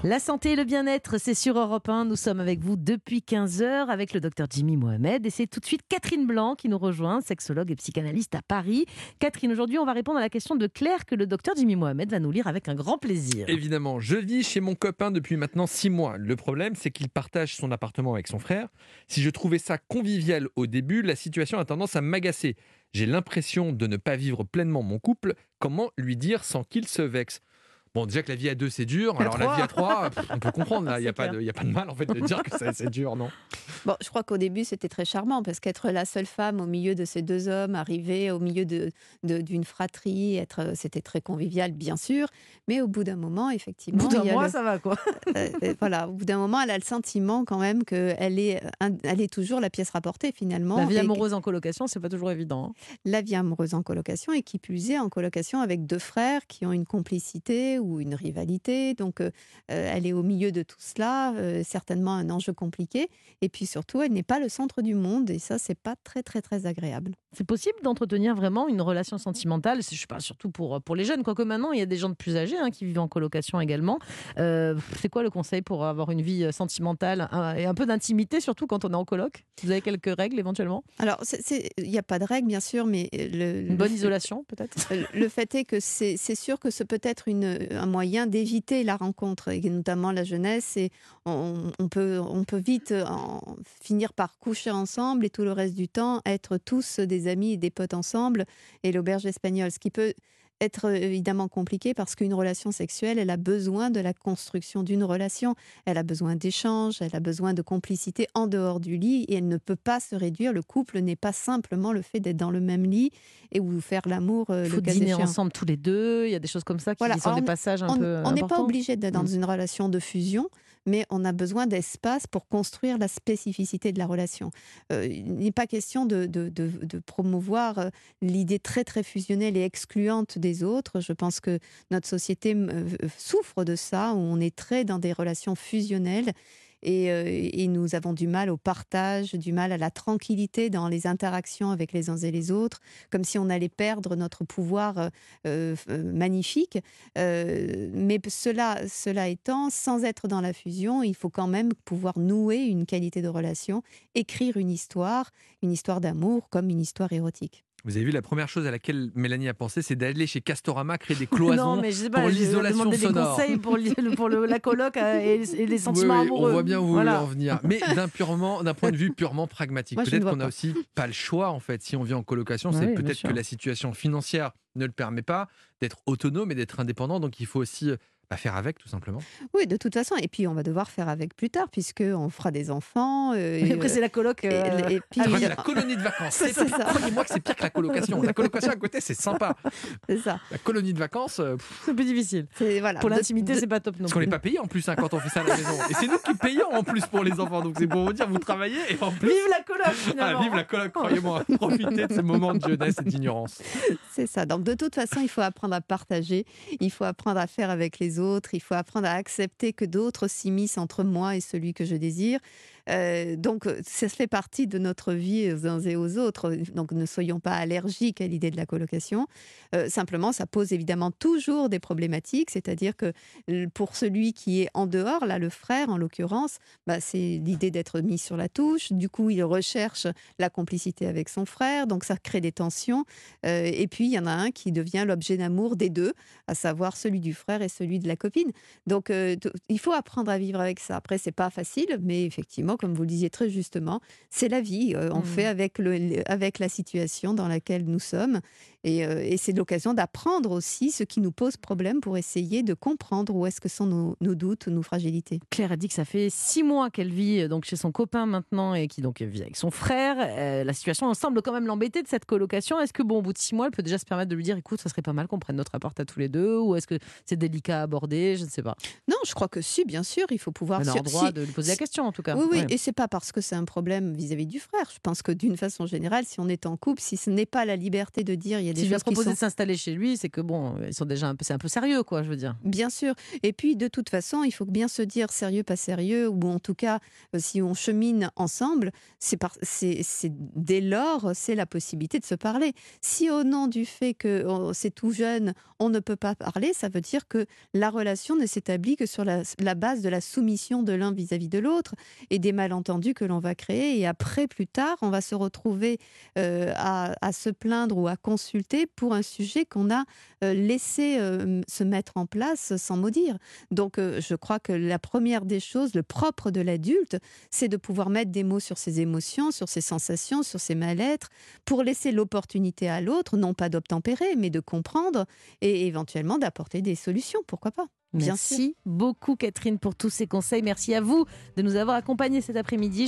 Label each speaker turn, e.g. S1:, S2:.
S1: La santé et le bien-être, c'est sur Europe 1. Nous sommes avec vous depuis 15 heures avec le docteur Jimmy Mohamed. Et c'est tout de suite Catherine Blanc qui nous rejoint, sexologue et psychanalyste à Paris. Catherine, aujourd'hui, on va répondre à la question de Claire que le docteur Jimmy Mohamed va nous lire avec un grand plaisir.
S2: Évidemment, je vis chez mon copain depuis maintenant 6 mois. Le problème, c'est qu'il partage son appartement avec son frère. Si je trouvais ça convivial au début, la situation a tendance à m'agacer. J'ai l'impression de ne pas vivre pleinement mon couple. Comment lui dire sans qu'il se vexe ? Bon, déjà que la vie à deux, c'est dur. Alors la vie à trois, on peut comprendre. Il n'y a pas de mal en fait de dire que c'est dur, non ?
S3: Bon, je crois qu'au début, c'était très charmant parce qu'être la seule femme au milieu de ces deux hommes, arriver au milieu d'une fratrie, c'était très convivial, bien sûr. Mais au bout d'un moment, effectivement...
S1: Au bout d'un mois, ça va, quoi.
S3: Voilà, au bout d'un moment, elle a le sentiment quand même qu'elle est toujours la pièce rapportée, finalement.
S1: La vie amoureuse en colocation, c'est pas toujours évident. Hein.
S3: La vie amoureuse en colocation, et qui plus est, en colocation avec deux frères qui ont une complicité ou une rivalité. Donc, elle est au milieu de tout cela, certainement un enjeu compliqué. Et puis surtout, elle n'est pas le centre du monde. Et ça, c'est pas très, très, très agréable.
S1: C'est possible d'entretenir vraiment une relation sentimentale, je parle surtout pour les jeunes, quoique maintenant, il y a des gens de plus âgés qui vivent en colocation également. C'est quoi le conseil pour avoir une vie sentimentale et un peu d'intimité, surtout quand on est en coloc ? Vous avez quelques règles éventuellement ?
S3: Alors, il n'y a pas de règles, bien sûr, mais...
S1: Une bonne isolation, peut-être ?
S3: Le fait est que c'est sûr que ce peut être un moyen d'éviter la rencontre, et notamment la jeunesse. Et on peut vite finir par coucher ensemble et tout le reste du temps être tous des amis et des potes ensemble, et l'auberge espagnole, ce qui peut être évidemment compliqué parce qu'une relation sexuelle, elle a besoin de la construction d'une relation, elle a besoin d'échanges, elle a besoin de complicité en dehors du lit, et elle ne peut pas se réduire. Le couple n'est pas simplement le fait d'être dans le même lit et ou faire l'amour le cas échéant. Il faut
S1: dîner ensemble tous les deux, il y a des choses comme ça qui sont des passages un peu importants.
S3: On n'est pas obligé d'être dans une relation de fusion, mais on a besoin d'espace pour construire la spécificité de la relation. Il n'est pas question de promouvoir l'idée très très fusionnelle et excluante des autres. Je pense que notre société souffre de ça, où on est très dans des relations fusionnelles. Et nous avons du mal au partage, du mal à la tranquillité dans les interactions avec les uns et les autres, comme si on allait perdre notre pouvoir magnifique. Mais cela étant, sans être dans la fusion, il faut quand même pouvoir nouer une qualité de relation, écrire une histoire d'amour comme une histoire érotique.
S2: Vous avez vu, la première chose à laquelle Mélanie a pensé, c'est d'aller chez Castorama créer des cloisons pour l'isolation sonore.
S1: Des conseils pour la coloc et les sentiments amoureux.
S2: On voit bien où vous voulez en venir. Mais d'un point de vue purement pragmatique, peut-être qu'on n'a aussi pas le choix, en fait, si on vit en colocation. C'est peut-être que la situation financière ne le permet pas d'être autonome et d'être indépendant. Donc il faut aussi faire avec, tout simplement.
S3: Oui, de toute façon. Et puis, on va devoir faire avec plus tard, puisqu'on fera des enfants.
S1: Et après, c'est la coloc.
S3: Et puis,
S2: c'est la colonie de vacances. C'est ça. Croyez-moi que c'est pire que la colocation. La colocation à côté, c'est sympa.
S3: C'est ça.
S2: La colonie de vacances...
S1: c'est plus difficile.
S3: Voilà.
S1: Pour l'intimité, c'est pas top non plus.
S2: Parce qu'on n'est pas payé en plus quand on fait ça à la maison. Et c'est nous qui payons en plus pour les enfants. Donc c'est pour vous dire, vous travaillez et en plus...
S1: Vive la coloc, finalement.
S2: Vive la coloc, croyez-moi. Profitez de ce moment de jeunesse et d'ignorance.
S3: C'est ça. Donc de toute façon, il faut apprendre à partager. Il faut apprendre à faire avec les autres. Il faut apprendre à accepter que d'autres s'immiscent entre moi et celui que je désire. Donc, ça fait partie de notre vie aux uns et aux autres. Donc, ne soyons pas allergiques à l'idée de la colocation. Simplement, ça pose évidemment toujours des problématiques. C'est-à-dire que pour celui qui est en dehors, là, le frère en l'occurrence, c'est l'idée d'être mis sur la touche. Du coup, il recherche la complicité avec son frère. Donc, ça crée des tensions. Et puis, il y en a un qui devient l'objet d'amour des deux, à savoir celui du frère et celui de la copine. Donc, il faut apprendre à vivre avec ça. Après, c'est pas facile, mais effectivement, comme vous le disiez très justement, c'est la vie. On fait avec la situation dans laquelle nous sommes. Et c'est l'occasion d'apprendre aussi ce qui nous pose problème pour essayer de comprendre où est-ce que sont nos doutes, nos fragilités.
S1: Claire a dit que ça fait 6 mois qu'elle vit donc chez son copain maintenant et qui donc vit avec son frère. La situation semble quand même l'embêter de cette colocation. Est-ce que au bout de 6 mois, elle peut déjà se permettre de lui dire écoute, ça serait pas mal qu'on prenne notre appart à tous les deux, ou est-ce que c'est délicat à aborder ? Je ne sais pas.
S3: Non, je crois que si, bien sûr, il faut pouvoir...
S1: Elle a le droit de lui poser la question, en tout cas.
S3: Oui, et c'est pas parce que c'est un problème vis-à-vis du frère. Je pense que d'une façon générale, si on est en couple, si ce n'est pas la liberté de dire il y a a des
S1: S'il lui a
S3: choses qui
S1: proposé
S3: sont...
S1: de s'installer chez lui, c'est que bon, ils sont déjà c'est un peu sérieux, quoi, je veux dire.
S3: Bien sûr. Et puis, de toute façon, il faut bien se dire sérieux, pas sérieux, ou en tout cas, si on chemine ensemble, dès lors, c'est la possibilité de se parler. Si au nom du fait que c'est tout jeune, on ne peut pas parler, ça veut dire que la relation ne s'établit que sur la base de la soumission de l'un vis-à-vis de l'autre et des malentendus que l'on va créer. Et après, plus tard, on va se retrouver à se plaindre ou à consulter pour un sujet qu'on a laissé se mettre en place sans mot dire. Donc, je crois que la première des choses, le propre de l'adulte, c'est de pouvoir mettre des mots sur ses émotions, sur ses sensations, sur ses mal-être, pour laisser l'opportunité à l'autre, non pas d'obtempérer, mais de comprendre et éventuellement d'apporter des solutions. Pourquoi pas ? Bien sûr.
S1: Merci beaucoup, Catherine, pour tous ces conseils. Merci à vous de nous avoir accompagnés cet après-midi.